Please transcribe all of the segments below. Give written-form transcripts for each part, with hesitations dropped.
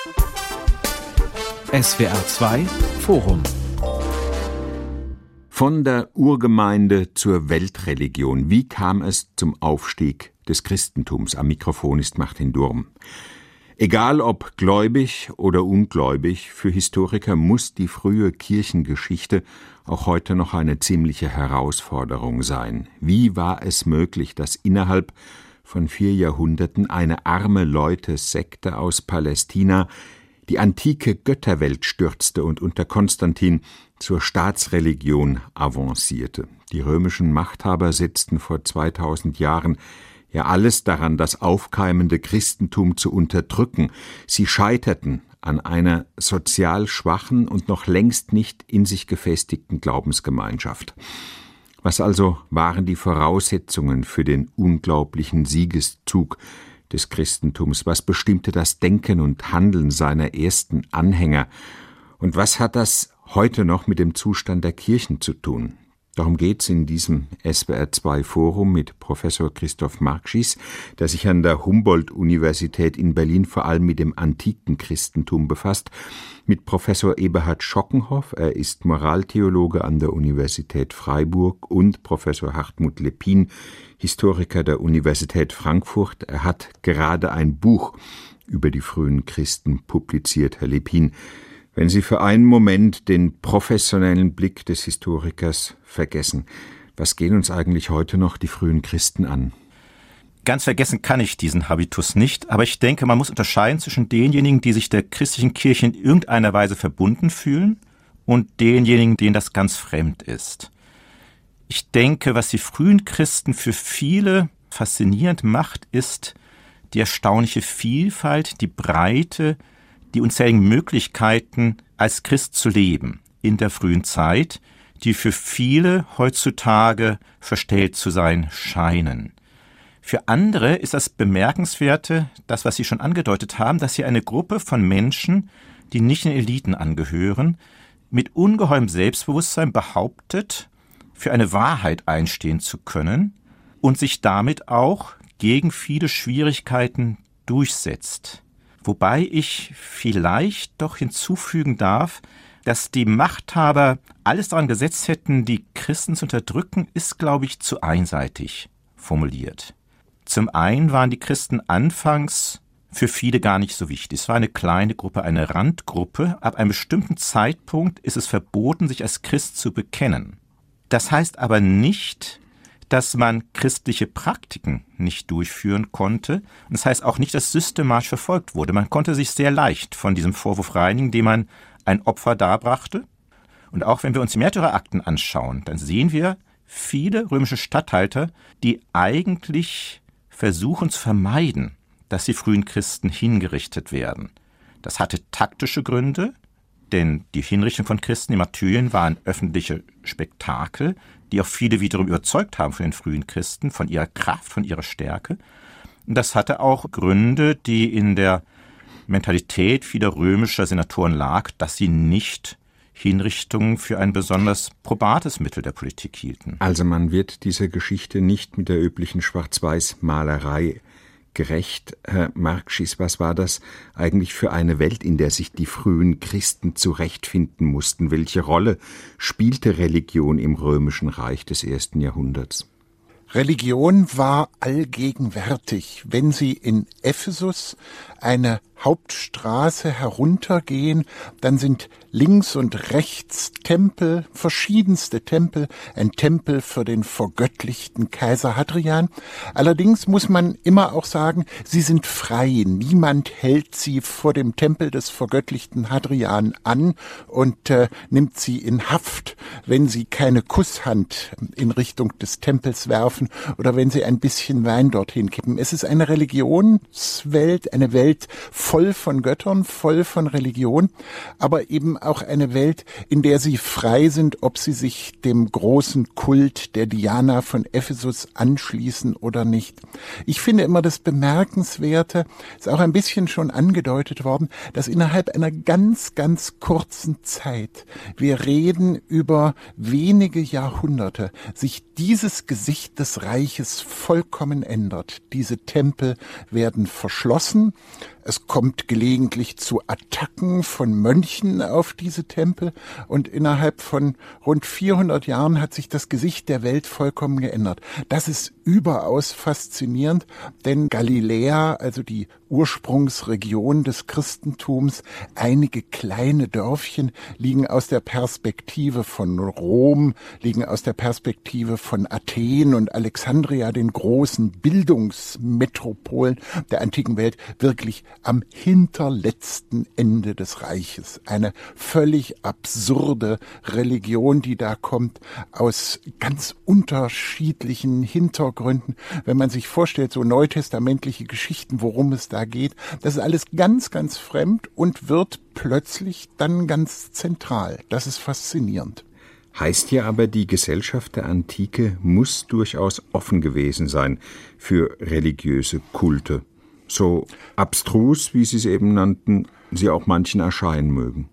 SWR 2 Forum. Von der Urgemeinde zur Weltreligion. Wie kam es zum Aufstieg des Christentums? Am Mikrofon ist Martin Durm. Egal ob gläubig oder ungläubig, für Historiker muss die frühe Kirchengeschichte auch heute noch eine ziemliche Herausforderung sein. Wie war es möglich, dass innerhalb von 4 Jahrhunderten eine arme Leute-Sekte aus Palästina die antike Götterwelt stürzte und unter Konstantin zur Staatsreligion avancierte? Die römischen Machthaber setzten vor 2000 Jahren ja alles daran, das aufkeimende Christentum zu unterdrücken. Sie scheiterten an einer sozial schwachen und noch längst nicht in sich gefestigten Glaubensgemeinschaft. Was also waren die Voraussetzungen für den unglaublichen Siegeszug des Christentums? Was bestimmte das Denken und Handeln seiner ersten Anhänger? Und was hat das heute noch mit dem Zustand der Kirchen zu tun? Darum geht es in diesem SWR2-Forum mit Professor Christoph Markschies, der sich an der Humboldt-Universität in Berlin vor allem mit dem antiken Christentum befasst, mit Professor Eberhard Schockenhoff, er ist Moraltheologe an der Universität Freiburg, und Professor Hartmut Lepin, Historiker der Universität Frankfurt. Er hat gerade ein Buch über die frühen Christen publiziert. Herr Lepin, wenn Sie für einen Moment den professionellen Blick des Historikers vergessen, was gehen uns eigentlich heute noch die frühen Christen an? Ganz vergessen kann ich diesen Habitus nicht, aber ich denke, man muss unterscheiden zwischen denjenigen, die sich der christlichen Kirche in irgendeiner Weise verbunden fühlen, und denjenigen, denen das ganz fremd ist. Ich denke, was die frühen Christen für viele faszinierend macht, ist die erstaunliche Vielfalt, die Breite, die unzähligen Möglichkeiten, als Christ zu leben in der frühen Zeit, die für viele heutzutage verstellt zu sein scheinen. Für andere ist das Bemerkenswerte, das, was Sie schon angedeutet haben, dass hier eine Gruppe von Menschen, die nicht den Eliten angehören, mit ungeheurem Selbstbewusstsein behauptet, für eine Wahrheit einstehen zu können und sich damit auch gegen viele Schwierigkeiten durchsetzt. Wobei ich vielleicht doch hinzufügen darf, dass die Machthaber alles daran gesetzt hätten, die Christen zu unterdrücken, ist, glaube ich, zu einseitig formuliert. Zum einen waren die Christen anfangs für viele gar nicht so wichtig. Es war eine kleine Gruppe, eine Randgruppe. Ab einem bestimmten Zeitpunkt ist es verboten, sich als Christ zu bekennen. Das heißt aber nicht, dass man christliche Praktiken nicht durchführen konnte. Und das heißt auch nicht, dass systematisch verfolgt wurde. Man konnte sich sehr leicht von diesem Vorwurf reinigen, indem man ein Opfer darbrachte. Und auch wenn wir uns die Märtyrerakten anschauen, dann sehen wir viele römische Statthalter, die eigentlich versuchen zu vermeiden, dass die frühen Christen hingerichtet werden. Das hatte taktische Gründe, denn die Hinrichtung von Christen in Martyrien waren öffentliche Spektakel, die auch viele wiederum überzeugt haben von den frühen Christen, von ihrer Kraft, von ihrer Stärke. Und das hatte auch Gründe, die in der Mentalität vieler römischer Senatoren lag, dass sie nicht Hinrichtungen für ein besonders probates Mittel der Politik hielten. Also man wird dieser Geschichte nicht mit der üblichen Schwarz-Weiß-Malerei gerecht. Herr Markschies, was war das eigentlich für eine Welt, in der sich die frühen Christen zurechtfinden mussten? Welche Rolle spielte Religion im Römischen Reich des 1. Jahrhunderts? Religion war allgegenwärtig. Wenn Sie in Ephesus eine Hauptstraße heruntergehen, dann sind links und rechts Tempel, verschiedenste Tempel, ein Tempel für den vergöttlichten Kaiser Hadrian. Allerdings muss man immer auch sagen, sie sind frei. Niemand hält sie vor dem Tempel des vergöttlichten Hadrian an und nimmt sie in Haft, wenn sie keine Kusshand in Richtung des Tempels werfen oder wenn sie ein bisschen Wein dorthin kippen. Es ist eine Religionswelt, eine Welt voll von Göttern, voll von Religion, aber eben auch eine Welt, in der sie frei sind, ob sie sich dem großen Kult der Diana von Ephesus anschließen oder nicht. Ich finde immer das Bemerkenswerte, ist auch ein bisschen schon angedeutet worden, dass innerhalb einer ganz, ganz kurzen Zeit, wir reden über wenige Jahrhunderte, sich dieses Gesicht des Reiches vollkommen ändert. Diese Tempel werden verschlossen, Es kommt gelegentlich zu Attacken von Mönchen auf diese Tempel und innerhalb von rund 400 Jahren hat sich das Gesicht der Welt vollkommen geändert. Das ist überaus faszinierend, denn Galiläa, also die Ursprungsregion des Christentums, einige kleine Dörfchen liegen aus der Perspektive von Rom, liegen aus der Perspektive von Athen und Alexandria, den großen Bildungsmetropolen der antiken Welt, wirklich am hinterletzten Ende des Reiches. Eine völlig absurde Religion, die da kommt aus ganz unterschiedlichen Hintergründen. Wenn man sich vorstellt, so neutestamentliche Geschichten, worum es da geht, das ist alles ganz, ganz fremd und wird plötzlich dann ganz zentral. Das ist faszinierend. Heißt ja aber, die Gesellschaft der Antike muss durchaus offen gewesen sein für religiöse Kulte. So abstrus, wie Sie es eben nannten, sie auch manchen erscheinen mögen.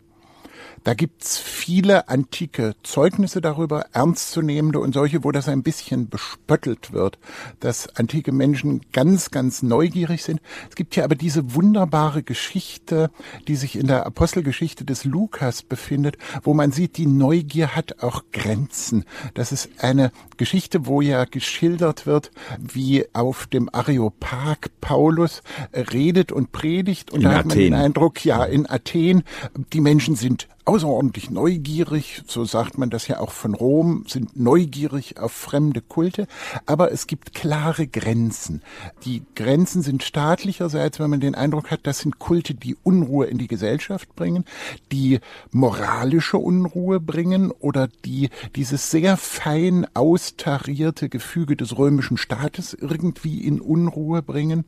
Da gibt's viele antike Zeugnisse darüber, ernstzunehmende und solche, wo das ein bisschen bespöttelt wird, dass antike Menschen ganz, ganz neugierig sind. Es gibt hier aber diese wunderbare Geschichte, die sich in der Apostelgeschichte des Lukas befindet, wo man sieht, die Neugier hat auch Grenzen. Das ist eine Geschichte, wo ja geschildert wird, wie auf dem Areopag Paulus redet und predigt. Und da hat man den Eindruck, ja, in Athen, die Menschen sind außerordentlich neugierig, so sagt man das ja auch von Rom, sind neugierig auf fremde Kulte, aber es gibt klare Grenzen. Die Grenzen sind staatlicherseits, wenn man den Eindruck hat, das sind Kulte, die Unruhe in die Gesellschaft bringen, die moralische Unruhe bringen oder die dieses sehr fein austarierte Gefüge des römischen Staates irgendwie in Unruhe bringen.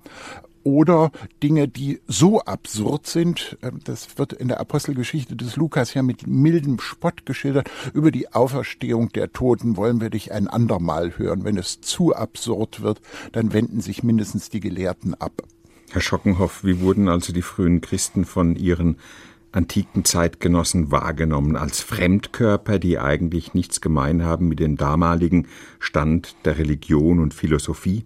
Oder Dinge, die so absurd sind, das wird in der Apostelgeschichte des Lukas ja mit mildem Spott geschildert, über die Auferstehung der Toten wollen wir dich ein andermal hören. Wenn es zu absurd wird, dann wenden sich mindestens die Gelehrten ab. Herr Schockenhoff, wie wurden also die frühen Christen von ihren antiken Zeitgenossen wahrgenommen? Als Fremdkörper, die eigentlich nichts gemein haben mit dem damaligen Stand der Religion und Philosophie?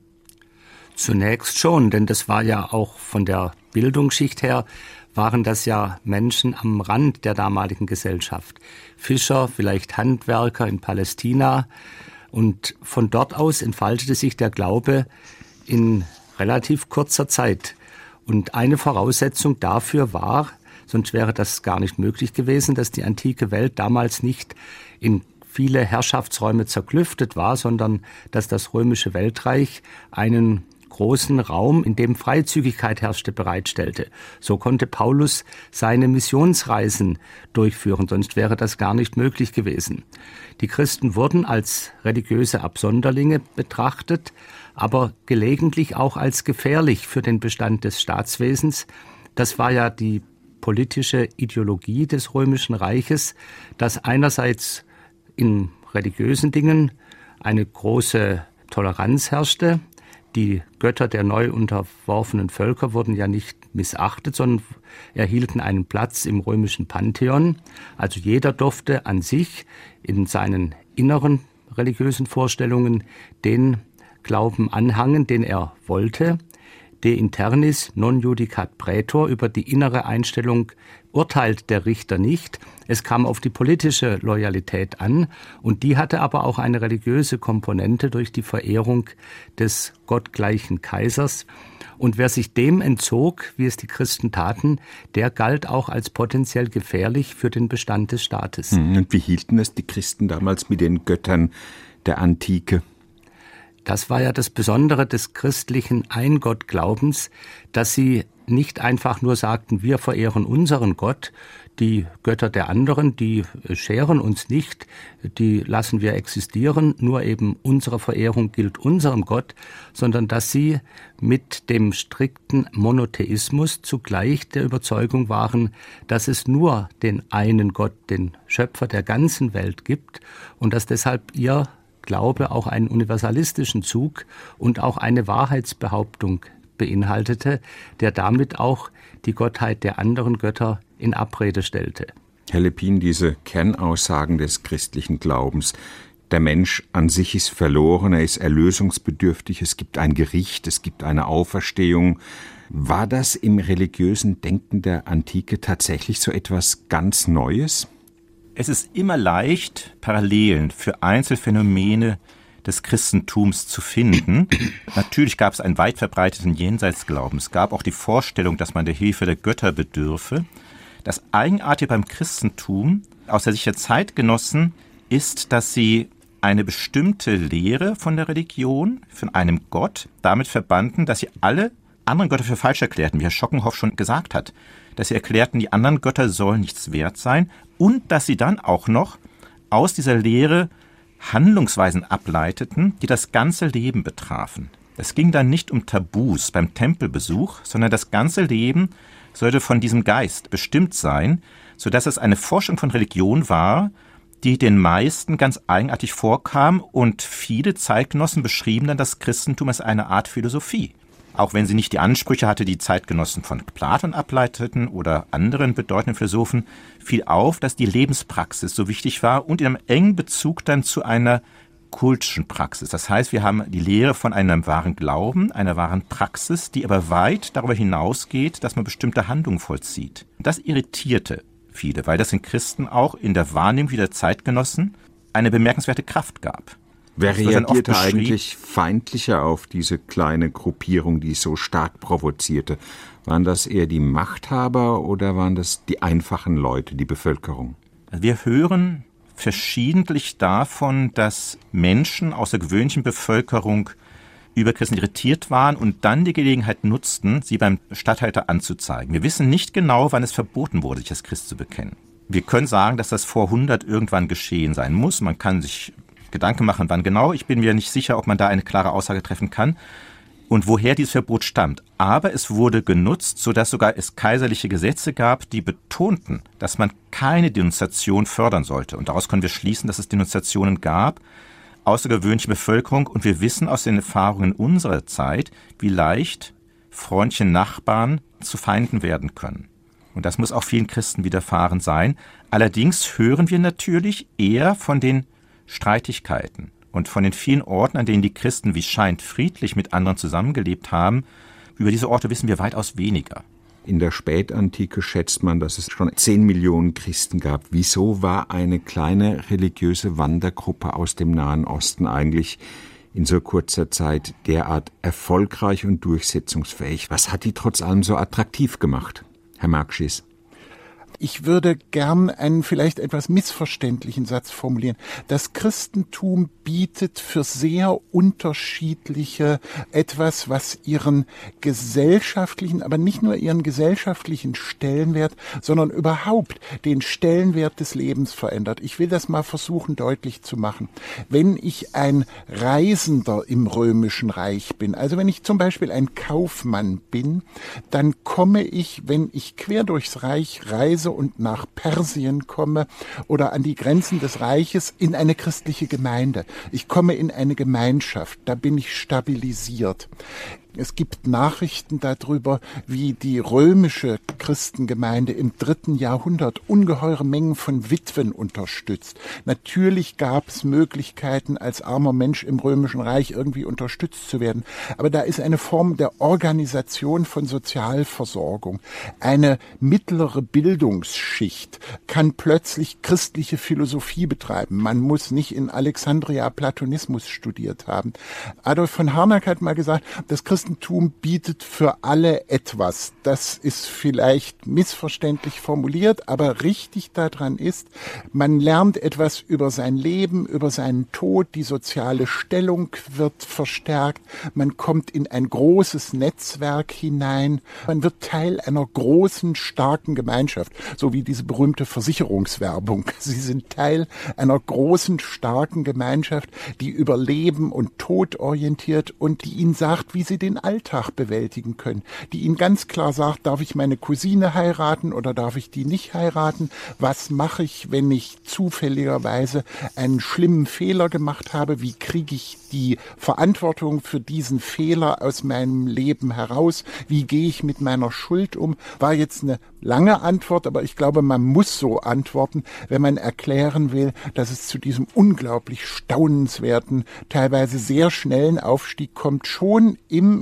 Zunächst schon, denn das war ja auch von der Bildungsschicht her, waren das ja Menschen am Rand der damaligen Gesellschaft. Fischer, vielleicht Handwerker in Palästina. Und von dort aus entfaltete sich der Glaube in relativ kurzer Zeit. Und eine Voraussetzung dafür war, sonst wäre das gar nicht möglich gewesen, dass die antike Welt damals nicht in viele Herrschaftsräume zerklüftet war, sondern dass das römische Weltreich einen großen Raum, in dem Freizügigkeit herrschte, bereitstellte. So konnte Paulus seine Missionsreisen durchführen, sonst wäre das gar nicht möglich gewesen. Die Christen wurden als religiöse Absonderlinge betrachtet, aber gelegentlich auch als gefährlich für den Bestand des Staatswesens. Das war ja die politische Ideologie des Römischen Reiches, dass einerseits in religiösen Dingen eine große Toleranz herrschte. Die Götter der neu unterworfenen Völker wurden ja nicht missachtet, sondern erhielten einen Platz im römischen Pantheon. Also jeder durfte an sich in seinen inneren religiösen Vorstellungen den Glauben anhangen, den er wollte. De internis non judicat praetor, über die innere Einstellung urteilt der Richter nicht. Es kam auf die politische Loyalität an und die hatte aber auch eine religiöse Komponente durch die Verehrung des gottgleichen Kaisers. Und wer sich dem entzog, wie es die Christen taten, der galt auch als potenziell gefährlich für den Bestand des Staates. Und wie hielten es die Christen damals mit den Göttern der Antike? Das war ja das Besondere des christlichen Eingottglaubens, dass sie nicht einfach nur sagten, wir verehren unseren Gott, die Götter der anderen, die scheren uns nicht, die lassen wir existieren, nur eben unsere Verehrung gilt unserem Gott, sondern dass sie mit dem strikten Monotheismus zugleich der Überzeugung waren, dass es nur den einen Gott, den Schöpfer der ganzen Welt gibt und dass deshalb ihr Glaube auch einen universalistischen Zug und auch eine Wahrheitsbehauptung beinhaltete, der damit auch die Gottheit der anderen Götter in Abrede stellte. Herr Lepin, diese Kernaussagen des christlichen Glaubens, der Mensch an sich ist verloren, er ist erlösungsbedürftig, es gibt ein Gericht, es gibt eine Auferstehung, War das im religiösen Denken der Antike tatsächlich so etwas ganz Neues? Es ist immer leicht, Parallelen für Einzelfänomene des Christentums zu finden. Natürlich gab es einen weit verbreiteten Jenseitsglauben. Es gab auch die Vorstellung, dass man der Hilfe der Götter bedürfe. Das Eigenartige beim Christentum aus der Sicht der Zeitgenossen ist, dass sie eine bestimmte Lehre von der Religion, von einem Gott, damit verbanden, dass sie alle anderen Götter für falsch erklärten, wie Herr Schockenhoff schon gesagt hat. Dass sie erklärten, die anderen Götter sollen nichts wert sein und dass sie dann auch noch aus dieser Lehre Handlungsweisen ableiteten, die das ganze Leben betrafen. Es ging dann nicht um Tabus beim Tempelbesuch, sondern das ganze Leben sollte von diesem Geist bestimmt sein, sodass es eine Forschung von Religion war, die den meisten ganz eigenartig vorkam und viele Zeitgenossen beschrieben dann das Christentum als eine Art Philosophie. Auch wenn sie nicht die Ansprüche hatte, die Zeitgenossen von Platon ableiteten oder anderen bedeutenden Philosophen, fiel auf, dass die Lebenspraxis so wichtig war und in einem engen Bezug dann zu einer kultischen Praxis. Das heißt, wir haben die Lehre von einem wahren Glauben, einer wahren Praxis, die aber weit darüber hinausgeht, dass man bestimmte Handlungen vollzieht. Das irritierte viele, weil das den Christen auch in der Wahrnehmung wie der Zeitgenossen eine bemerkenswerte Kraft gab. Wer reagierte eigentlich feindlicher auf diese kleine Gruppierung, die so stark provozierte? Waren das eher die Machthaber oder waren das die einfachen Leute, die Bevölkerung? Wir hören verschiedentlich davon, dass Menschen aus der gewöhnlichen Bevölkerung über Christen irritiert waren und dann die Gelegenheit nutzten, sie beim Statthalter anzuzeigen. Wir wissen nicht genau, wann es verboten wurde, sich als Christ zu bekennen. Wir können sagen, dass das vor 100 irgendwann geschehen sein muss. Man kann sich Gedanken machen, wann genau. Ich bin mir nicht sicher, ob man da eine klare Aussage treffen kann und woher dieses Verbot stammt. Aber es wurde genutzt, sodass sogar es kaiserliche Gesetze gab, die betonten, dass man keine Denunziation fördern sollte. Und daraus können wir schließen, dass es Denunziationen gab, außergewöhnliche Bevölkerung. Und wir wissen aus den Erfahrungen unserer Zeit, wie leicht freundliche Nachbarn zu Feinden werden können. Und das muss auch vielen Christen widerfahren sein. Allerdings hören wir natürlich eher von den Streitigkeiten und von den vielen Orten, an denen die Christen, wie es scheint, friedlich mit anderen zusammengelebt haben. Über diese Orte wissen wir weitaus weniger. In der Spätantike schätzt man, dass es schon 10 Millionen Christen gab. Wieso war eine kleine religiöse Wandergruppe aus dem Nahen Osten eigentlich in so kurzer Zeit derart erfolgreich und durchsetzungsfähig? Was hat die trotz allem so attraktiv gemacht, Herr Markschies? Ich würde gern einen vielleicht etwas missverständlichen Satz formulieren. Das Christentum bietet für sehr unterschiedliche etwas, was ihren gesellschaftlichen, aber nicht nur ihren gesellschaftlichen Stellenwert, sondern überhaupt den Stellenwert des Lebens verändert. Ich will das mal versuchen deutlich zu machen. Wenn ich ein Reisender im Römischen Reich bin, also wenn ich zum Beispiel ein Kaufmann bin, dann komme ich, wenn ich quer durchs Reich reise und nach Persien komme oder an die Grenzen des Reiches, in eine christliche Gemeinde. Ich komme in eine Gemeinschaft, da bin ich stabilisiert. Es gibt Nachrichten darüber, wie die römische Christengemeinde im 3. Jahrhundert ungeheure Mengen von Witwen unterstützt. Natürlich gab es Möglichkeiten, als armer Mensch im Römischen Reich irgendwie unterstützt zu werden. Aber da ist eine Form der Organisation von Sozialversorgung. Eine mittlere Bildungsschicht kann plötzlich christliche Philosophie betreiben. Man muss nicht in Alexandria Platonismus studiert haben. Adolf von Harnack hat mal gesagt, das Christentum bietet für alle etwas. Das ist vielleicht missverständlich formuliert, aber richtig daran ist, man lernt etwas über sein Leben, über seinen Tod, die soziale Stellung wird verstärkt, man kommt in ein großes Netzwerk hinein, man wird Teil einer großen, starken Gemeinschaft, so wie diese berühmte Versicherungswerbung. Sie sind Teil einer großen, starken Gemeinschaft, die über Leben und Tod orientiert und die ihnen sagt, wie sie den Alltag bewältigen können, die ihnen ganz klar sagt, darf ich meine Cousine heiraten oder darf ich die nicht heiraten? Was mache ich, wenn ich zufälligerweise einen schlimmen Fehler gemacht habe? Wie kriege ich die Verantwortung für diesen Fehler aus meinem Leben heraus? Wie gehe ich mit meiner Schuld um? War jetzt eine lange Antwort, aber ich glaube, man muss so antworten, wenn man erklären will, dass es zu diesem unglaublich staunenswerten, teilweise sehr schnellen Aufstieg kommt, schon im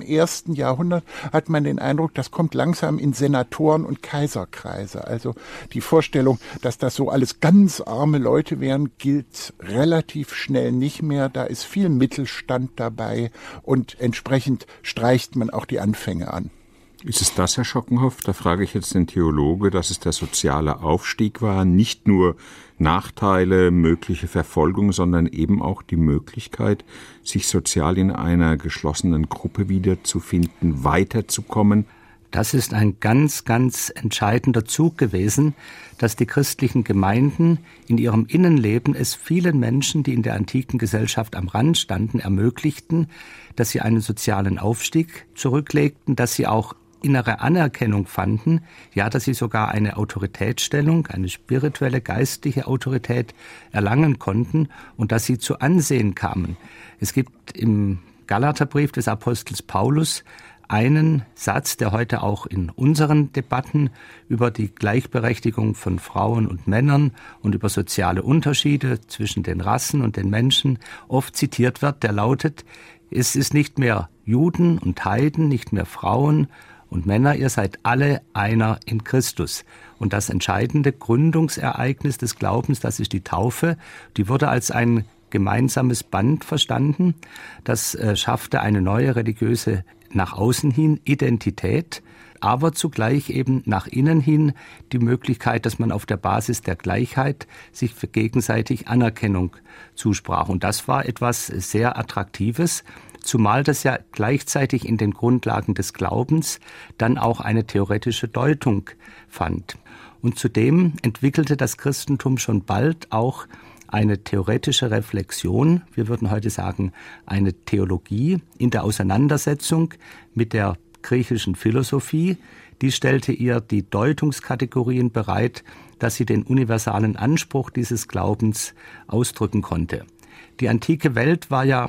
im 1. Jahrhundert hat man den Eindruck, das kommt langsam in Senatoren- und Kaiserkreise. Also die Vorstellung, dass das so alles ganz arme Leute wären, gilt relativ schnell nicht mehr. Da ist viel Mittelstand dabei und entsprechend streicht man auch die Anfänge an. Ist es das, Herr Schockenhoff, da frage ich jetzt den Theologe, dass es der soziale Aufstieg war, nicht nur Nachteile, mögliche Verfolgung, sondern eben auch die Möglichkeit, sich sozial in einer geschlossenen Gruppe wiederzufinden, weiterzukommen? Das ist ein ganz, ganz entscheidender Zug gewesen, dass die christlichen Gemeinden in ihrem Innenleben es vielen Menschen, die in der antiken Gesellschaft am Rand standen, ermöglichten, dass sie einen sozialen Aufstieg zurücklegten, dass sie auch innere Anerkennung fanden, ja, dass sie sogar eine Autoritätsstellung, eine spirituelle, geistliche Autorität erlangen konnten und dass sie zu Ansehen kamen. Es gibt im Galaterbrief des Apostels Paulus einen Satz, der heute auch in unseren Debatten über die Gleichberechtigung von Frauen und Männern und über soziale Unterschiede zwischen den Rassen und den Menschen oft zitiert wird, der lautet: Es ist nicht mehr Juden und Heiden, nicht mehr Frauen und Männer, ihr seid alle einer in Christus. Und das entscheidende Gründungsereignis des Glaubens, das ist die Taufe, die wurde als ein gemeinsames Band verstanden. Das schaffte eine neue religiöse, nach außen hin Identität, aber zugleich eben nach innen hin die Möglichkeit, dass man auf der Basis der Gleichheit sich für gegenseitig Anerkennung zusprach. Und das war etwas sehr Attraktives, zumal das ja gleichzeitig in den Grundlagen des Glaubens dann auch eine theoretische Deutung fand. Und zudem entwickelte das Christentum schon bald auch eine theoretische Reflexion, wir würden heute sagen eine Theologie in der Auseinandersetzung mit der griechischen Philosophie. Die stellte ihr die Deutungskategorien bereit, dass sie den universalen Anspruch dieses Glaubens ausdrücken konnte. Die antike Welt war ja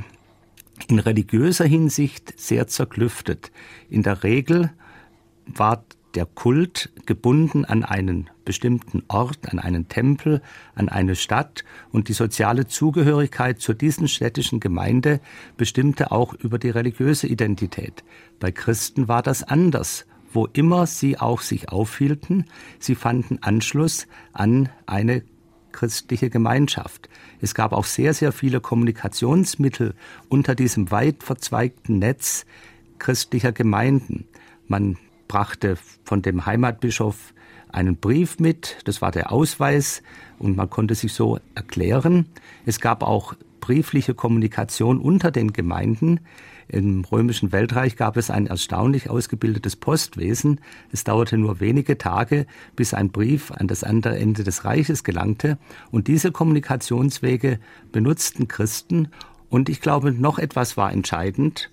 in religiöser Hinsicht sehr zerklüftet. In der Regel war der Kult gebunden an einen bestimmten Ort, an einen Tempel, an eine Stadt, und die soziale Zugehörigkeit zu diesen städtischen Gemeinde bestimmte auch über die religiöse Identität. Bei Christen war das anders. Wo immer sie auch sich aufhielten, sie fanden Anschluss an eine christliche Gemeinschaft. Es gab auch sehr, sehr viele Kommunikationsmittel unter diesem weit verzweigten Netz christlicher Gemeinden. Man brachte von dem Heimatbischof einen Brief mit, das war der Ausweis, und man konnte sich so erklären. Es gab auch briefliche Kommunikation unter den Gemeinden. Im Römischen Weltreich gab es ein erstaunlich ausgebildetes Postwesen. Es dauerte nur wenige Tage, bis ein Brief an das andere Ende des Reiches gelangte. Und diese Kommunikationswege benutzten Christen. Und ich glaube, noch etwas war entscheidend.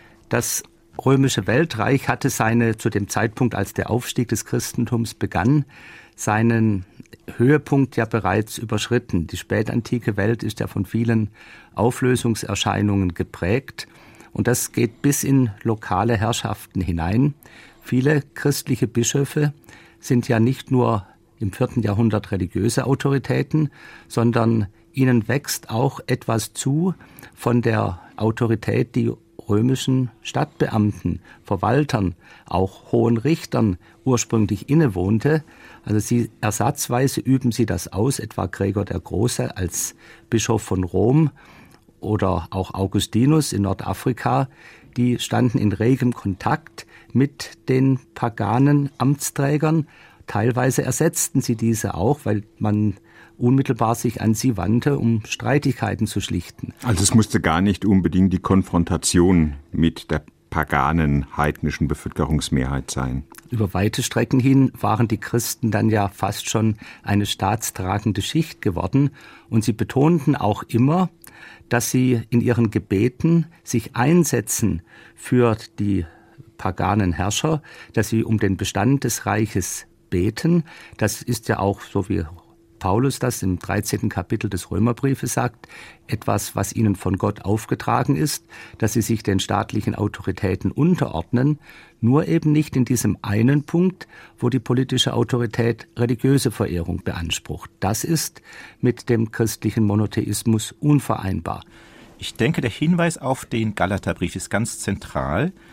Das Römische Weltreich hatte zu dem Zeitpunkt, als der Aufstieg des Christentums begann, seinen Höhepunkt ja bereits überschritten. Die spätantike Welt ist ja von vielen Auflösungserscheinungen geprägt. Und das geht bis in lokale Herrschaften hinein. Viele christliche Bischöfe sind ja nicht nur im 4. Jahrhundert religiöse Autoritäten, sondern ihnen wächst auch etwas zu von der Autorität, die römischen Stadtbeamten, Verwaltern, auch hohen Richtern ursprünglich innewohnte. Also ersatzweise üben sie das aus, etwa Gregor der Große als Bischof von Rom oder auch Augustinus in Nordafrika. Die standen in regem Kontakt mit den paganen Amtsträgern. Teilweise ersetzten sie diese auch, weil man unmittelbar sich an sie wandte, um Streitigkeiten zu schlichten. Also es musste gar nicht unbedingt die Konfrontation mit der paganen, heidnischen Bevölkerungsmehrheit sein. Über weite Strecken hin waren die Christen dann ja fast schon eine staatstragende Schicht geworden. Und sie betonten auch immer, dass sie in ihren Gebeten sich einsetzen für die paganen Herrscher, dass sie um den Bestand des Reiches beten. Das ist ja auch, so wie Paulus das im 13. Kapitel des Römerbriefes sagt, etwas, was ihnen von Gott aufgetragen ist, dass sie sich den staatlichen Autoritäten unterordnen, nur eben nicht in diesem einen Punkt, wo die politische Autorität religiöse Verehrung beansprucht. Das ist mit dem christlichen Monotheismus unvereinbar. Ich denke, der Hinweis auf den Galaterbrief ist ganz zentral.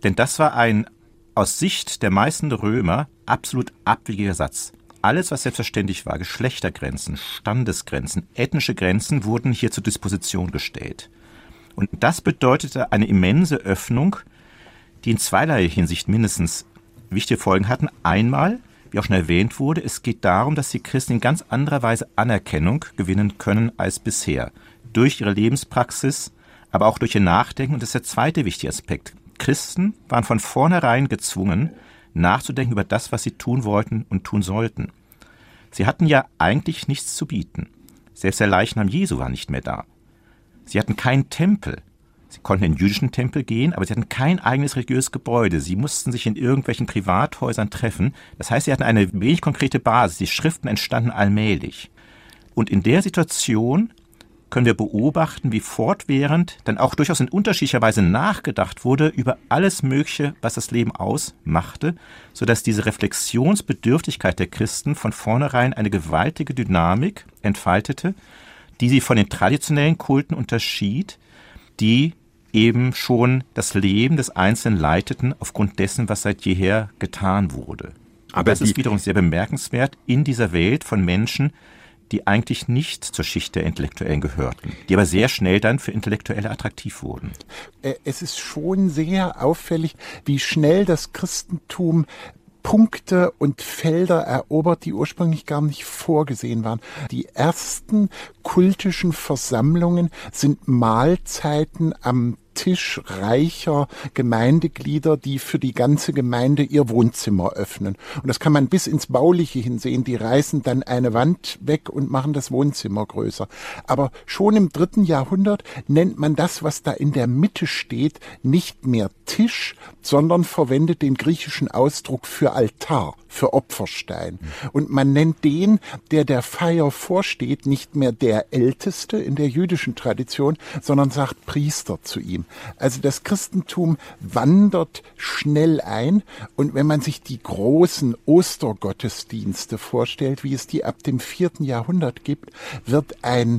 Denn das war ein aus Sicht der meisten Römer absolut abwegiger Satz. Alles, was selbstverständlich war, Geschlechtergrenzen, Standesgrenzen, ethnische Grenzen, wurden hier zur Disposition gestellt. Und das bedeutete eine immense Öffnung, die in zweierlei Hinsicht mindestens wichtige Folgen hatten. Einmal, wie auch schon erwähnt wurde, es geht darum, dass die Christen in ganz anderer Weise Anerkennung gewinnen können als bisher. Durch ihre Lebenspraxis, aber auch durch ihr Nachdenken. Und das ist der zweite wichtige Aspekt. Christen waren von vornherein gezwungen, nachzudenken über das, was sie tun wollten und tun sollten. Sie hatten ja eigentlich nichts zu bieten. Selbst der Leichnam Jesu war nicht mehr da. Sie hatten keinen Tempel. Sie konnten in den jüdischen Tempel gehen, aber sie hatten kein eigenes religiöses Gebäude. Sie mussten sich in irgendwelchen Privathäusern treffen. Das heißt, sie hatten eine wenig konkrete Basis. Die Schriften entstanden allmählich. Und in der Situation können wir beobachten, wie fortwährend dann auch durchaus in unterschiedlicher Weise nachgedacht wurde über alles Mögliche, was das Leben ausmachte, sodass diese Reflexionsbedürftigkeit der Christen von vornherein eine gewaltige Dynamik entfaltete, die sie von den traditionellen Kulten unterschied, die eben schon das Leben des Einzelnen leiteten aufgrund dessen, was seit jeher getan wurde. Aber das ist wiederum sehr bemerkenswert in dieser Welt von Menschen, die eigentlich nicht zur Schicht der Intellektuellen gehörten, die aber sehr schnell dann für Intellektuelle attraktiv wurden. Es ist schon sehr auffällig, wie schnell das Christentum Punkte und Felder erobert, die ursprünglich gar nicht vorgesehen waren. Die ersten kultischen Versammlungen sind Mahlzeiten am Tisch reicher Gemeindeglieder, die für die ganze Gemeinde ihr Wohnzimmer öffnen. Und das kann man bis ins Bauliche hinsehen. Die reißen dann eine Wand weg und machen das Wohnzimmer größer. Aber schon im 3. Jahrhundert nennt man das, was da in der Mitte steht, nicht mehr Tisch, sondern verwendet den griechischen Ausdruck für Altar, für Opferstein. Und man nennt den, der Feier vorsteht, nicht mehr der Älteste in der jüdischen Tradition, sondern sagt Priester zu ihm. Also das Christentum wandert schnell ein, und wenn man sich die großen Ostergottesdienste vorstellt, wie es die ab dem 4. Jahrhundert gibt, wird ein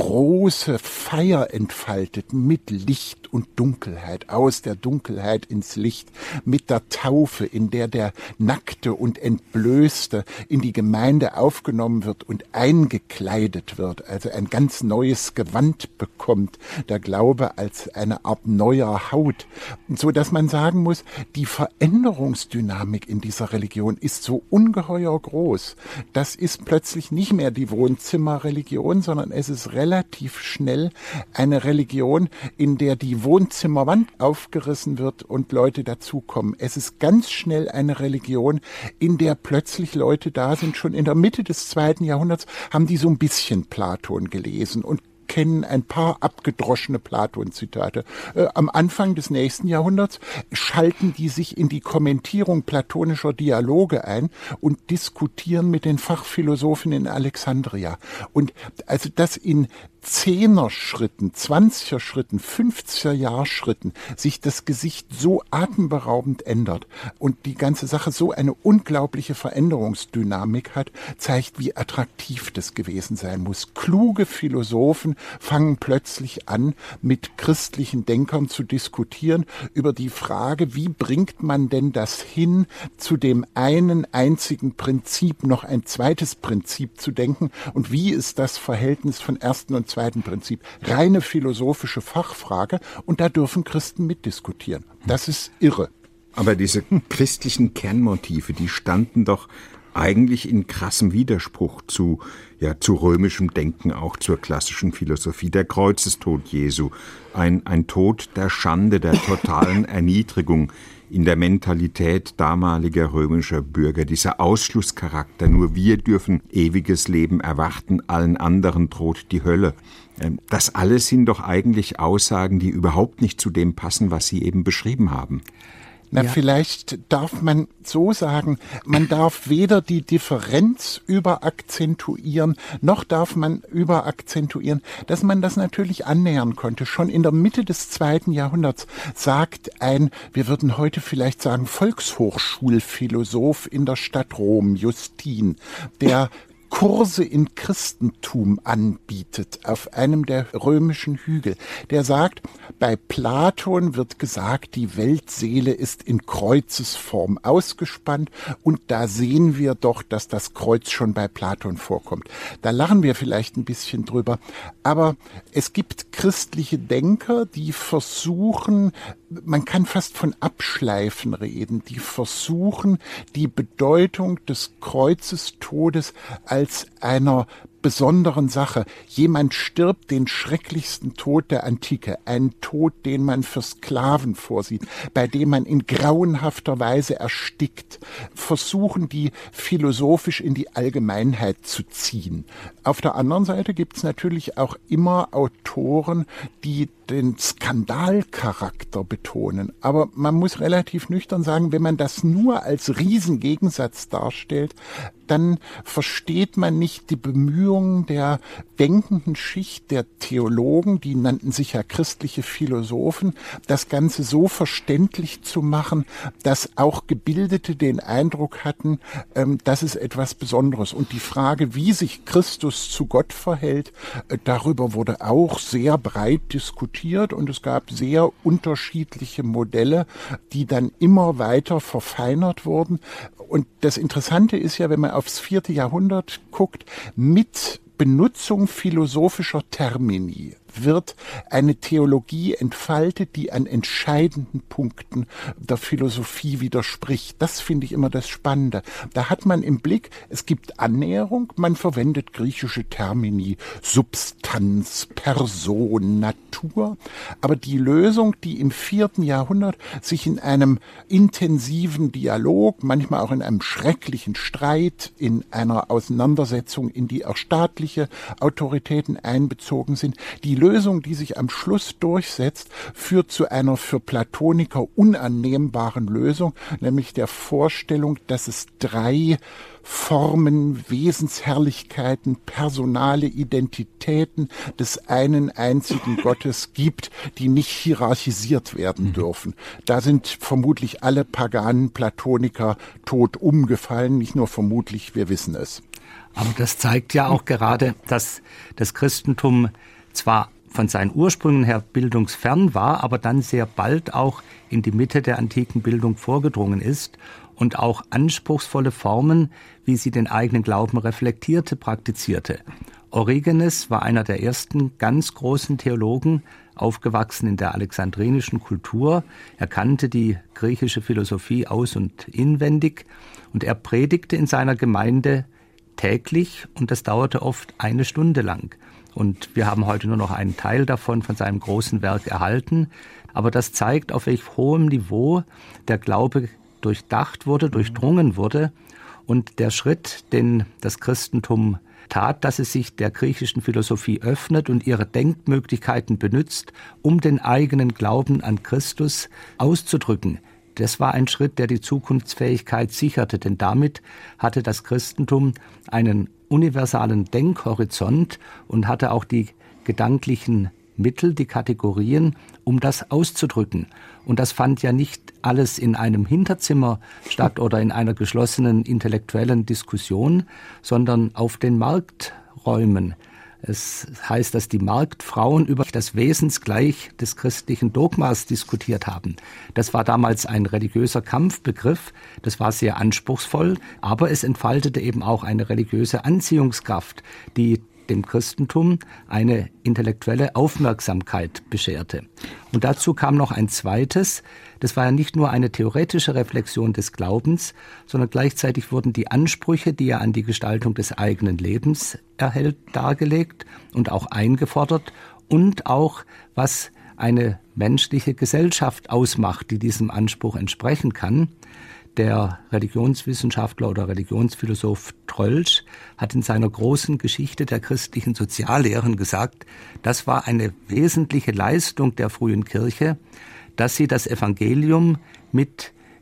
große Feier entfaltet mit Licht und Dunkelheit, aus der Dunkelheit ins Licht, mit der Taufe, in der der Nackte und Entblößte in die Gemeinde aufgenommen wird und eingekleidet wird, also ein ganz neues Gewand bekommt, der Glaube als eine Art neuer Haut, so dass man sagen muss, die Veränderungsdynamik in dieser Religion ist so ungeheuer groß. Das ist plötzlich nicht mehr die Wohnzimmerreligion, sondern es ist relativ schnell eine Religion, in der die Wohnzimmerwand aufgerissen wird und Leute dazukommen. Es ist ganz schnell eine Religion, in der plötzlich Leute da sind. Schon in der Mitte des 2. Jahrhunderts haben die so ein bisschen Platon gelesen und kennen ein paar abgedroschene Platon-Zitate. Am Anfang des nächsten Jahrhunderts schalten die sich in die Kommentierung platonischer Dialoge ein und diskutieren mit den Fachphilosophen in Alexandria. Und also das in 10er-Schritten, 20er-Schritten, 50er-Jahr-Schritten sich das Gesicht so atemberaubend ändert und die ganze Sache so eine unglaubliche Veränderungsdynamik hat, zeigt, wie attraktiv das gewesen sein muss. Kluge Philosophen fangen plötzlich an, mit christlichen Denkern zu diskutieren über die Frage, wie bringt man denn das hin, zu dem einen einzigen Prinzip noch ein zweites Prinzip zu denken, und wie ist das Verhältnis von ersten und zweiten Prinzip? Reine philosophische Fachfrage, und da dürfen Christen mitdiskutieren. Das ist irre. Aber diese christlichen Kernmotive, die standen doch eigentlich in krassem Widerspruch zu römischem Denken, auch zur klassischen Philosophie. Der Kreuzestod Jesu, ein Tod der Schande, der totalen Erniedrigung in der Mentalität damaliger römischer Bürger, dieser Ausschlusscharakter, nur wir dürfen ewiges Leben erwarten, allen anderen droht die Hölle. Das alles sind doch eigentlich Aussagen, die überhaupt nicht zu dem passen, was Sie eben beschrieben haben. Vielleicht darf man so sagen, man darf weder die Differenz überakzentuieren, noch darf man überakzentuieren, dass man das natürlich annähern konnte. Schon in der Mitte des 2. Jahrhunderts sagt ein, wir würden heute vielleicht sagen, Volkshochschulphilosoph in der Stadt Rom, Justin, der Kurse in Christentum anbietet auf einem der römischen Hügel. Der sagt, bei Platon wird gesagt, die Weltseele ist in Kreuzesform ausgespannt und da sehen wir doch, dass das Kreuz schon bei Platon vorkommt. Da lachen wir vielleicht ein bisschen drüber, aber es gibt christliche Denker, die versuchen, man kann fast von Abschleifen reden, die versuchen, die Bedeutung des Kreuzestodes als einer besonderen Sache. Jemand stirbt den schrecklichsten Tod der Antike, einen Tod, den man für Sklaven vorsieht, bei dem man in grauenhafter Weise erstickt, versuchen die philosophisch in die Allgemeinheit zu ziehen. Auf der anderen Seite gibt es natürlich auch immer Autoren, die den Skandalcharakter betonen. Aber man muss relativ nüchtern sagen, wenn man das nur als Riesengegensatz darstellt, dann versteht man nicht die Bemühungen der denkenden Schicht der Theologen, die nannten sich ja christliche Philosophen, das Ganze so verständlich zu machen, dass auch Gebildete den Eindruck hatten, das ist etwas Besonderes. Und die Frage, wie sich Christus zu Gott verhält, darüber wurde auch sehr breit diskutiert und es gab sehr unterschiedliche Modelle, die dann immer weiter verfeinert wurden. Und das Interessante ist ja, wenn man aufs 4. Jahrhundert guckt, mit Benutzung philosophischer Termini wird eine Theologie entfaltet, die an entscheidenden Punkten der Philosophie widerspricht. Das finde ich immer das Spannende. Da hat man im Blick, es gibt Annäherung, man verwendet griechische Termini, Substanz, Person, Natur, aber die Lösung, die im 4. Jahrhundert sich in einem intensiven Dialog, manchmal auch in einem schrecklichen Streit, in einer Auseinandersetzung, in die auch staatliche Autoritäten einbezogen sind, die Lösung, die sich am Schluss durchsetzt, führt zu einer für Platoniker unannehmbaren Lösung, nämlich der Vorstellung, dass es 3 Formen, Wesensherrlichkeiten, personale Identitäten des einen einzigen Gottes gibt, die nicht hierarchisiert werden dürfen. Da sind vermutlich alle paganen Platoniker tot umgefallen, nicht nur vermutlich, wir wissen es. Aber das zeigt ja auch gerade, dass das Christentum zwar von seinen Ursprüngen her bildungsfern war, aber dann sehr bald auch in die Mitte der antiken Bildung vorgedrungen ist und auch anspruchsvolle Formen, wie sie den eigenen Glauben reflektierte, praktizierte. Origenes war einer der ersten ganz großen Theologen, aufgewachsen in der alexandrinischen Kultur. Er kannte die griechische Philosophie aus- und inwendig und er predigte in seiner Gemeinde täglich und das dauerte oft 1 Stunde lang. Und wir haben heute nur noch einen Teil davon von seinem großen Werk erhalten. Aber das zeigt, auf welch hohem Niveau der Glaube durchdacht wurde, durchdrungen wurde. Und der Schritt, den das Christentum tat, dass es sich der griechischen Philosophie öffnet und ihre Denkmöglichkeiten benutzt, um den eigenen Glauben an Christus auszudrücken. Das war ein Schritt, der die Zukunftsfähigkeit sicherte, denn damit hatte das Christentum einen universalen Denkhorizont und hatte auch die gedanklichen Mittel, die Kategorien, um das auszudrücken. Und das fand ja nicht alles in einem Hinterzimmer statt oder in einer geschlossenen intellektuellen Diskussion, sondern auf den Markträumen. Es heißt, dass die Marktfrauen über das Wesensgleich des christlichen Dogmas diskutiert haben. Das war damals ein religiöser Kampfbegriff, das war sehr anspruchsvoll, aber es entfaltete eben auch eine religiöse Anziehungskraft, die dem Christentum eine intellektuelle Aufmerksamkeit bescherte. Und dazu kam noch ein zweites, das war ja nicht nur eine theoretische Reflexion des Glaubens, sondern gleichzeitig wurden die Ansprüche, die er an die Gestaltung des eigenen Lebens erhält, dargelegt und auch eingefordert und auch, was eine menschliche Gesellschaft ausmacht, die diesem Anspruch entsprechen kann. Der Religionswissenschaftler oder Religionsphilosoph Troeltsch hat in seiner großen Geschichte der christlichen Soziallehren gesagt, das war eine wesentliche Leistung der frühen Kirche, dass sie das Evangelium mit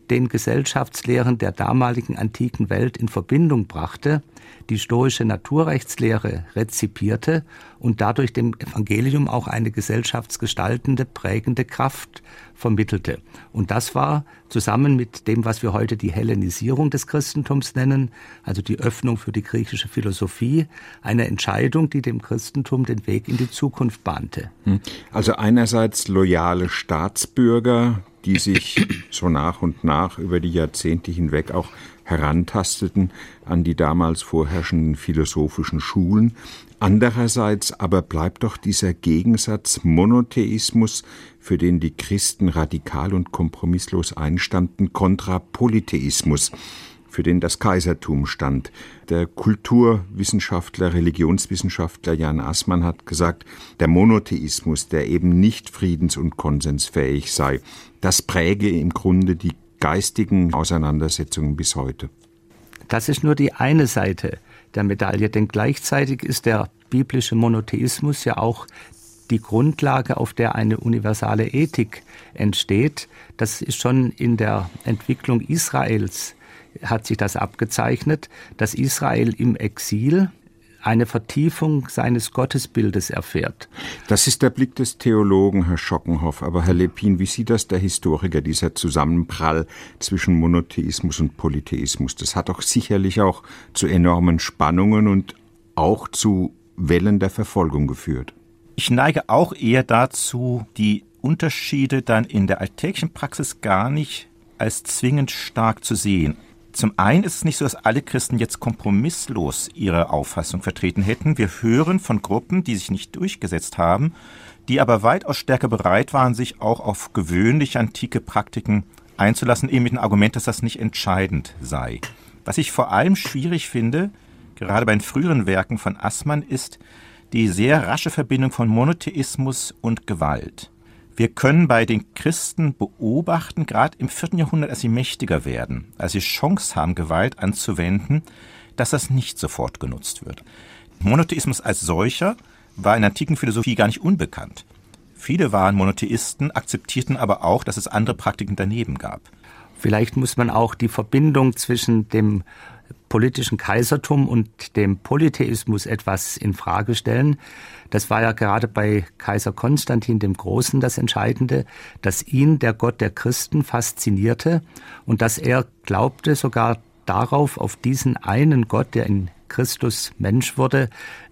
den Gesellschaftslehren der damaligen antiken Welt in Verbindung brachte, die stoische Naturrechtslehre rezipierte und dadurch dem Evangelium auch eine gesellschaftsgestaltende, prägende Kraft vermittelte. Und das war zusammen mit dem, was wir heute die Hellenisierung des Christentums nennen, also die Öffnung für die griechische Philosophie, eine Entscheidung, die dem Christentum den Weg in die Zukunft bahnte. Also einerseits loyale Staatsbürger, die sich so nach und nach über die Jahrzehnte hinweg auch herantasteten an die damals vorherrschenden philosophischen Schulen. Andererseits aber bleibt doch dieser Gegensatz Monotheismus, für den die Christen radikal und kompromisslos einstanden, kontra Polytheismus, für den das Kaisertum stand. Der Kulturwissenschaftler, Religionswissenschaftler Jan Assmann hat gesagt, der Monotheismus, der eben nicht friedens- und konsensfähig sei, das präge im Grunde die geistigen Auseinandersetzungen bis heute. Das ist nur die eine Seite der Medaille, denn gleichzeitig ist der biblische Monotheismus ja auch die Grundlage, auf der eine universale Ethik entsteht. Das ist schon in der Entwicklung Israels hat sich das abgezeichnet, dass Israel im Exil eine Vertiefung seines Gottesbildes erfährt. Das ist der Blick des Theologen, Herr Schockenhoff. Aber Herr Lepin, wie sieht das der Historiker, dieser Zusammenprall zwischen Monotheismus und Polytheismus? Das hat doch sicherlich auch zu enormen Spannungen und auch zu Wellen der Verfolgung geführt. Ich neige auch eher dazu, die Unterschiede dann in der alltäglichen Praxis gar nicht als zwingend stark zu sehen. Zum einen ist es nicht so, dass alle Christen jetzt kompromisslos ihre Auffassung vertreten hätten. Wir hören von Gruppen, die sich nicht durchgesetzt haben, die aber weitaus stärker bereit waren, sich auch auf gewöhnliche antike Praktiken einzulassen, eben mit dem Argument, dass das nicht entscheidend sei. Was ich vor allem schwierig finde, gerade bei den früheren Werken von Assmann, ist die sehr rasche Verbindung von Monotheismus und Gewalt. Wir können bei den Christen beobachten, gerade im 4. Jahrhundert, als sie mächtiger werden, als sie Chance haben, Gewalt anzuwenden, dass das nicht sofort genutzt wird. Monotheismus als solcher war in der antiken Philosophie gar nicht unbekannt. Viele waren Monotheisten, akzeptierten aber auch, dass es andere Praktiken daneben gab. Vielleicht muss man auch die Verbindung zwischen dem politischen Kaisertum und dem Polytheismus etwas in Frage stellen. Das war ja gerade bei Kaiser Konstantin dem Großen das Entscheidende, dass ihn der Gott der Christen faszinierte und dass er glaubte sogar darauf, auf diesen einen Gott, der in Christus Mensch wurde,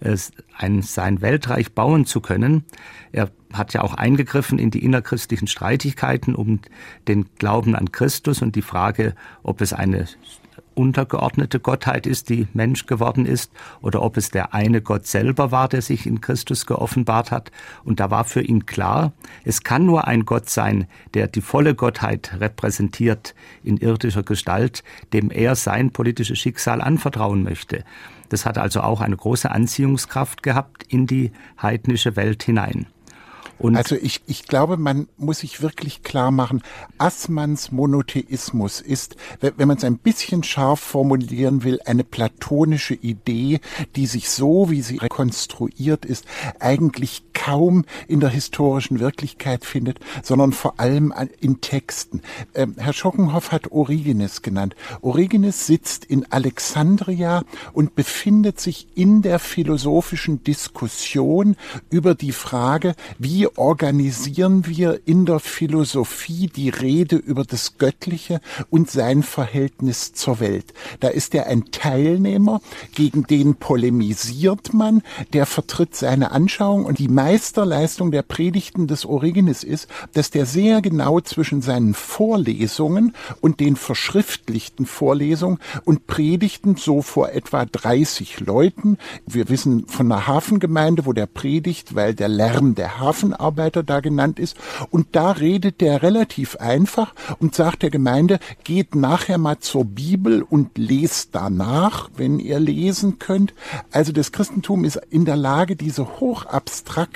sein Weltreich bauen zu können. Er hat ja auch eingegriffen in die innerchristlichen Streitigkeiten um den Glauben an Christus und die Frage, ob es eine untergeordnete Gottheit ist, die Mensch geworden ist, oder ob es der eine Gott selber war, der sich in Christus geoffenbart hat. Und da war für ihn klar, es kann nur ein Gott sein, der die volle Gottheit repräsentiert in irdischer Gestalt, dem er sein politisches Schicksal anvertrauen möchte. Das hat also auch eine große Anziehungskraft gehabt in die heidnische Welt hinein. Und also ich glaube, man muss sich wirklich klar machen, Assmanns Monotheismus ist, wenn man es ein bisschen scharf formulieren will, eine platonische Idee, die sich so, wie sie rekonstruiert ist, eigentlich kaum in der historischen Wirklichkeit findet, sondern vor allem in Texten. Herr Schockenhoff hat Origenes genannt. Origenes sitzt in Alexandria und befindet sich in der philosophischen Diskussion über die Frage, wie organisieren wir in der Philosophie die Rede über das Göttliche und sein Verhältnis zur Welt. Da ist er ein Teilnehmer, gegen den polemisiert man, der vertritt seine Anschauung, und die Meisterleistung der Predigten des Origenes ist, dass der sehr genau zwischen seinen Vorlesungen und den verschriftlichten Vorlesungen und Predigten so vor etwa 30 Leuten, wir wissen von einer Hafengemeinde, wo der predigt, weil der Lärm der Hafenarbeiter da genannt ist, und da redet der relativ einfach und sagt der Gemeinde, geht nachher mal zur Bibel und lest danach, wenn ihr lesen könnt. Also das Christentum ist in der Lage, diese hochabstrakten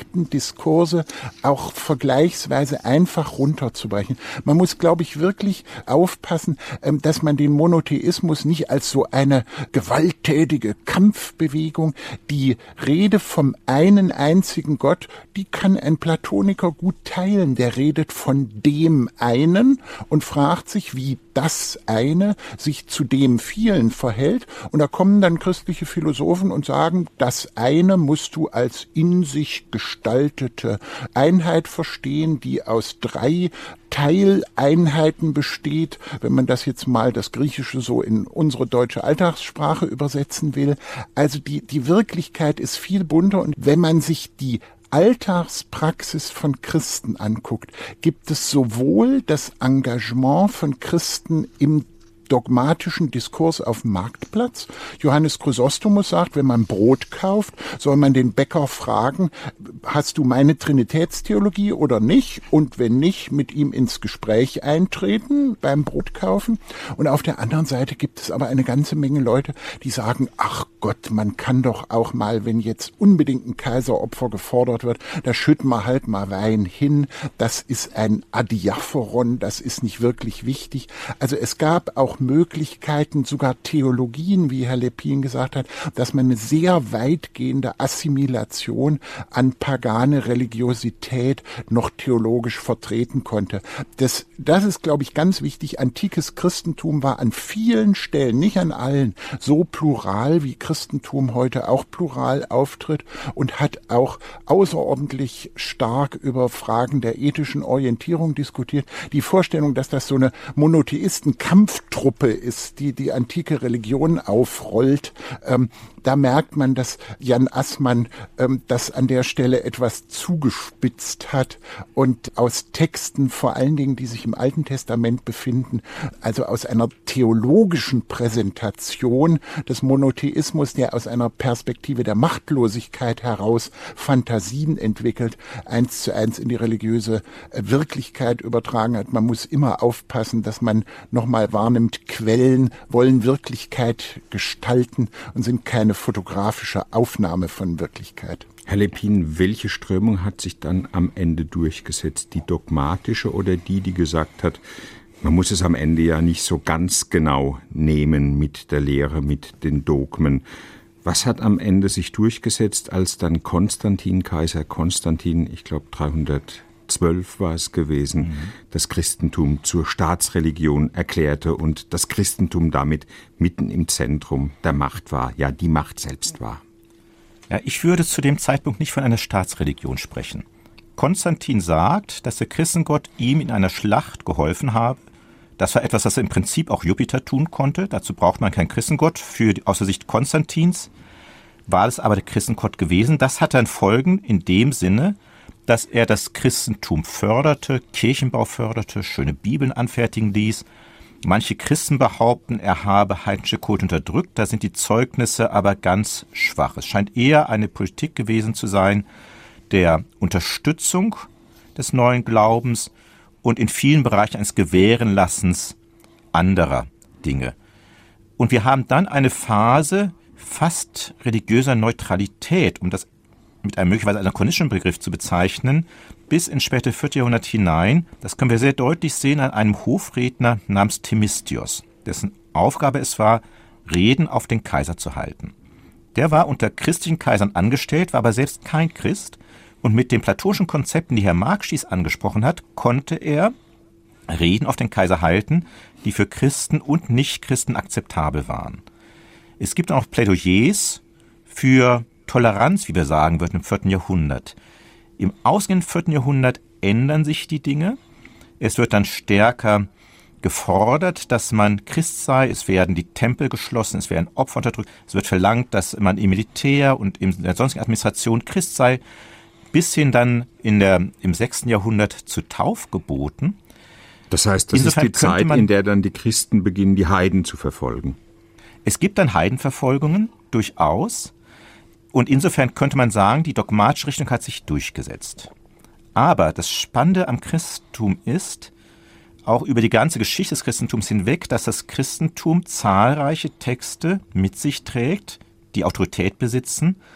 abstrakten Diskurse auch vergleichsweise einfach runterzubrechen. Man muss, glaube ich, wirklich aufpassen, dass man den Monotheismus nicht als so eine gewalttätige Kampfbewegung, die Rede vom einen einzigen Gott, die kann ein Platoniker gut teilen. Der redet von dem einen und fragt sich, wie das eine sich zu dem vielen verhält. Und da kommen dann christliche Philosophen und sagen, das eine musst du als in sich gestaltete Einheit verstehen, die aus 3 Teileinheiten besteht, wenn man das jetzt mal das Griechische so in unsere deutsche Alltagssprache übersetzen will. Also die Wirklichkeit ist viel bunter, und wenn man sich die Alltagspraxis von Christen anguckt, gibt es sowohl das Engagement von Christen im dogmatischen Diskurs auf dem Marktplatz. Johannes Chrysostomus sagt, wenn man Brot kauft, soll man den Bäcker fragen, hast du meine Trinitätstheologie oder nicht? Und wenn nicht, mit ihm ins Gespräch eintreten beim Brotkaufen. Und auf der anderen Seite gibt es aber eine ganze Menge Leute, die sagen, ach Gott, man kann doch auch mal, wenn jetzt unbedingt ein Kaiseropfer gefordert wird, da schütten wir halt mal Wein hin. Das ist ein Adiaphoron, das ist nicht wirklich wichtig. Also es gab auch Möglichkeiten, sogar Theologien, wie Herr Lepin gesagt hat, dass man eine sehr weitgehende Assimilation an pagane Religiosität noch theologisch vertreten konnte. Das ist, glaube ich, ganz wichtig. Antikes Christentum war an vielen Stellen, nicht an allen, so plural, wie Christentum heute auch plural auftritt, und hat auch außerordentlich stark über Fragen der ethischen Orientierung diskutiert. Die Vorstellung, dass das so eine Monotheisten-Kampftruppe ist, die antike Religion aufrollt, da merkt man, dass Jan Assmann das an der Stelle etwas zugespitzt hat und aus Texten, vor allen Dingen, die sich im Alten Testament befinden, also aus einer theologischen Präsentation des Monotheismus, der aus einer Perspektive der Machtlosigkeit heraus Fantasien entwickelt, 1:1 in die religiöse Wirklichkeit übertragen hat. Man muss immer aufpassen, dass man nochmal wahrnimmt, Quellen wollen Wirklichkeit gestalten und sind keine fotografische Aufnahme von Wirklichkeit. Herr Lepin, welche Strömung hat sich dann am Ende durchgesetzt? Die dogmatische oder die gesagt hat, man muss es am Ende ja nicht so ganz genau nehmen mit der Lehre, mit den Dogmen? Was hat am Ende sich durchgesetzt, als dann Kaiser Konstantin, ich glaube 312 war es gewesen, das Christentum zur Staatsreligion erklärte und das Christentum damit mitten im Zentrum der Macht war, ja, die Macht selbst war? Ja, ich würde zu dem Zeitpunkt nicht von einer Staatsreligion sprechen. Konstantin sagt, dass der Christengott ihm in einer Schlacht geholfen habe. Das war etwas, was im Prinzip auch Jupiter tun konnte. Dazu braucht man keinen Christengott. Aus der Sicht Konstantins war es aber der Christengott gewesen. Das hat dann Folgen in dem Sinne, dass er das Christentum förderte, Kirchenbau förderte, schöne Bibeln anfertigen ließ. Manche Christen behaupten, er habe heidnische Kult unterdrückt. Da sind die Zeugnisse aber ganz schwach. Es scheint eher eine Politik gewesen zu sein der Unterstützung des neuen Glaubens und in vielen Bereichen eines Gewährenlassens anderer Dinge. Und wir haben dann eine Phase fast religiöser Neutralität, um das mit einem möglicherweise anachronistischen Begriff zu bezeichnen, bis ins späte 4. Jahrhundert hinein. Das können wir sehr deutlich sehen an einem Hofredner namens Themistios, dessen Aufgabe es war, Reden auf den Kaiser zu halten. Der war unter christlichen Kaisern angestellt, war aber selbst kein Christ, und mit den platonischen Konzepten, die Herr Markschies angesprochen hat, konnte er Reden auf den Kaiser halten, die für Christen und Nichtchristen akzeptabel waren. Es gibt auch Plädoyers für Toleranz, wie wir sagen würden, im 4. Jahrhundert. Im ausgehenden 4. Jahrhundert ändern sich die Dinge. Es wird dann stärker gefordert, dass man Christ sei. Es werden die Tempel geschlossen, es werden Opfer unterdrückt. Es wird verlangt, dass man im Militär und in der sonstigen Administration Christ sei, bis hin dann im 6. Jahrhundert zu Taufgeboten. Das heißt, das ist die Zeit, in der dann die Christen beginnen, die Heiden zu verfolgen. Es gibt dann Heidenverfolgungen, durchaus. Und insofern könnte man sagen, die dogmatische Richtung hat sich durchgesetzt. Aber das Spannende am Christentum ist, auch über die ganze Geschichte des Christentums hinweg, dass das Christentum zahlreiche Texte mit sich trägt, die Autorität besitzen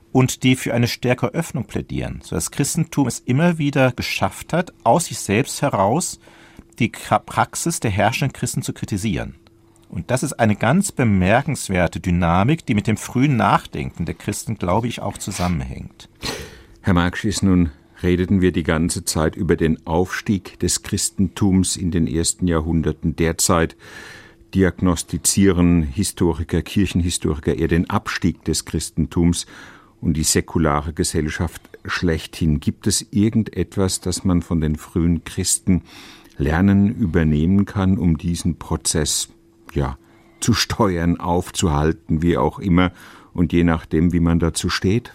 und die für eine stärkere Öffnung plädieren, so das Christentum es immer wieder geschafft hat, aus sich selbst heraus die Praxis der herrschenden Christen zu kritisieren. Und das ist eine ganz bemerkenswerte Dynamik, die mit dem frühen Nachdenken der Christen, glaube ich, auch zusammenhängt. Herr Markschies, nun redeten wir die ganze Zeit über den Aufstieg des Christentums in den ersten Jahrhunderten. Derzeit diagnostizieren Historiker, Kirchenhistoriker eher den Abstieg des Christentums und die säkulare Gesellschaft schlechthin. Gibt es irgendetwas, das man von den frühen Christen lernen, übernehmen kann, um diesen Prozess zu steuern, aufzuhalten, wie auch immer, und je nachdem, wie man dazu steht?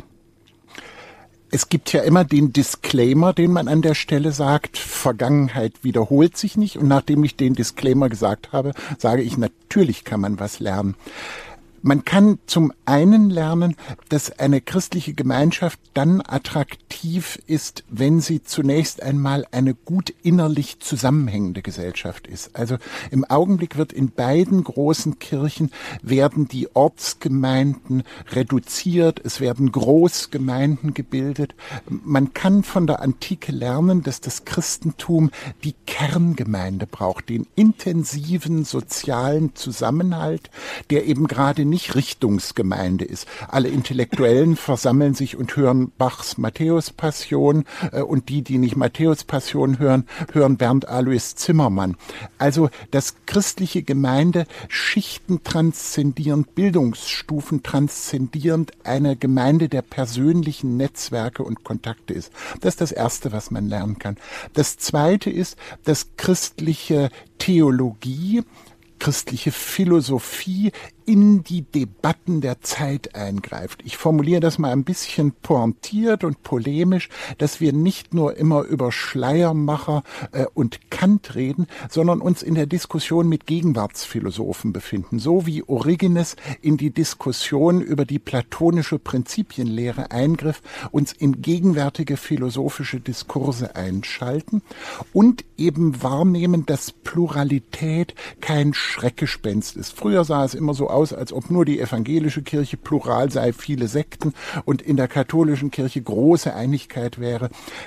Es gibt ja immer den Disclaimer, den man an der Stelle sagt, Vergangenheit wiederholt sich nicht. Und nachdem ich den Disclaimer gesagt habe, sage ich, natürlich kann man was lernen. Man kann zum einen lernen, dass eine christliche Gemeinschaft dann attraktiv ist, wenn sie zunächst einmal eine gut innerlich zusammenhängende Gesellschaft ist. Also im Augenblick wird in beiden großen Kirchen werden die Ortsgemeinden reduziert, es werden Großgemeinden gebildet. Man kann von der Antike lernen, dass das Christentum die Kerngemeinde braucht, den intensiven sozialen Zusammenhalt, der eben gerade nicht Richtungsgemeinde ist. Alle Intellektuellen versammeln sich und hören Bachs Matthäus-Passion und die nicht Matthäus-Passion hören, hören Bernd Alois Zimmermann. Also dass christliche Gemeinde Schichten transzendierend, Bildungsstufen transzendierend eine Gemeinde der persönlichen Netzwerke und Kontakte ist. Das ist das Erste, was man lernen kann. Das Zweite ist, dass christliche Theologie, christliche Philosophie in die Debatten der Zeit eingreift. Ich formuliere das mal ein bisschen pointiert und polemisch, dass wir nicht nur immer über Schleiermacher und Kant reden, sondern uns in der Diskussion mit Gegenwartsphilosophen befinden, so wie Origenes in die Diskussion über die platonische Prinzipienlehre eingriff, uns in gegenwärtige philosophische Diskurse einschalten und eben wahrnehmen, dass Pluralität kein Schreckgespenst ist. Früher sah es immer so aus, als ob nur die evangelische Kirche plural sei, viele Sekten und in der katholischen Kirche große Einigkeit wäre.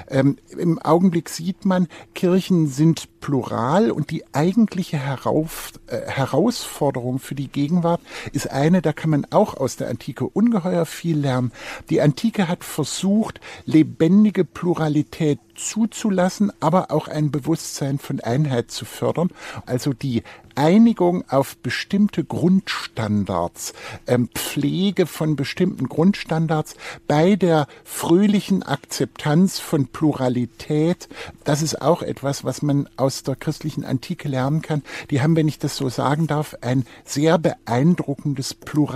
Im Augenblick sieht man, Kirchen sind plural und die eigentliche Herausforderung für die Gegenwart ist eine, da kann man auch aus der Antike ungeheuer viel lernen. Die Antike hat versucht, lebendige Pluralität zuzulassen, aber auch ein Bewusstsein von Einheit zu fördern. Also die Einigung auf bestimmte Grundstandards, Pflege von bestimmten Grundstandards bei der fröhlichen Akzeptanz von Pluralität, das ist auch etwas, was man aus der christlichen Antike lernen kann. Die haben, wenn ich das so sagen darf, ein sehr beeindruckendes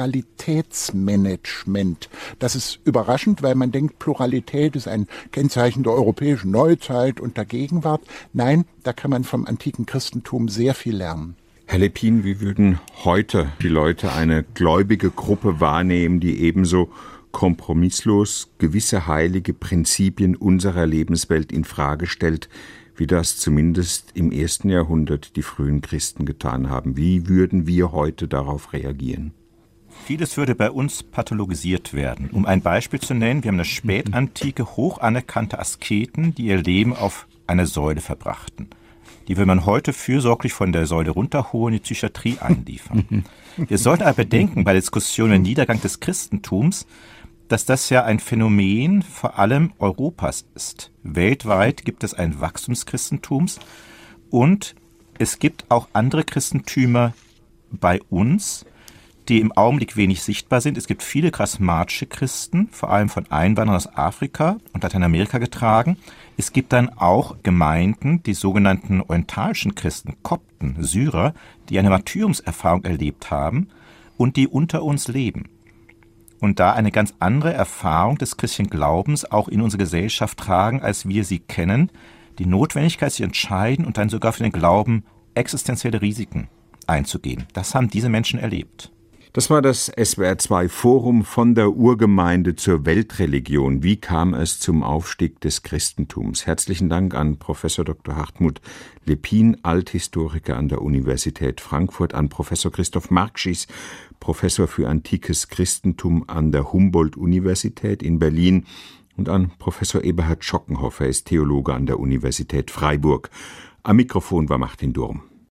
Pluralitätsmanagement. Das ist überraschend, weil man denkt, Pluralität ist ein Kennzeichen der europäischen Neuzeit und der Gegenwart. Nein, da kann man vom antiken Christentum sehr viel lernen. Herr Lepin, wie würden heute die Leute eine gläubige Gruppe wahrnehmen, die ebenso kompromisslos gewisse heilige Prinzipien unserer Lebenswelt in Frage stellt, wie das zumindest im 1. Jahrhundert die frühen Christen getan haben? Wie würden wir heute darauf reagieren? Vieles würde bei uns pathologisiert werden. Um ein Beispiel zu nennen, wir haben eine spätantike, hoch anerkannte Asketen, die ihr Leben auf einer Säule verbrachten. Die will man heute fürsorglich von der Säule runterholen, die Psychiatrie einliefern. Wir sollten aber bedenken, bei der Diskussion über den Niedergang des Christentums, dass das ja ein Phänomen vor allem Europas ist. Weltweit gibt es ein Wachstum des Christentums und es gibt auch andere Christentümer bei uns, die im Augenblick wenig sichtbar sind. Es gibt viele charismatische Christen, vor allem von Einwanderern aus Afrika und Lateinamerika getragen. Es gibt dann auch Gemeinden, die sogenannten orientalischen Christen, Kopten, Syrer, die eine Martyriumserfahrung erlebt haben und die unter uns leben. Und da eine ganz andere Erfahrung des christlichen Glaubens auch in unsere Gesellschaft tragen, als wir sie kennen. Die Notwendigkeit, sich entscheiden und dann sogar für den Glauben existenzielle Risiken einzugehen. Das haben diese Menschen erlebt. Das war das SWR2 Forum von der Urgemeinde zur Weltreligion. Wie kam es zum Aufstieg des Christentums? Herzlichen Dank an Professor Dr. Hartmut Lepin, Althistoriker an der Universität Frankfurt, an Professor Christoph Markschies, Professor für antikes Christentum an der Humboldt-Universität in Berlin, und an Professor Eberhard Schockenhoff, er ist Theologe an der Universität Freiburg. Am Mikrofon war Martin Durm.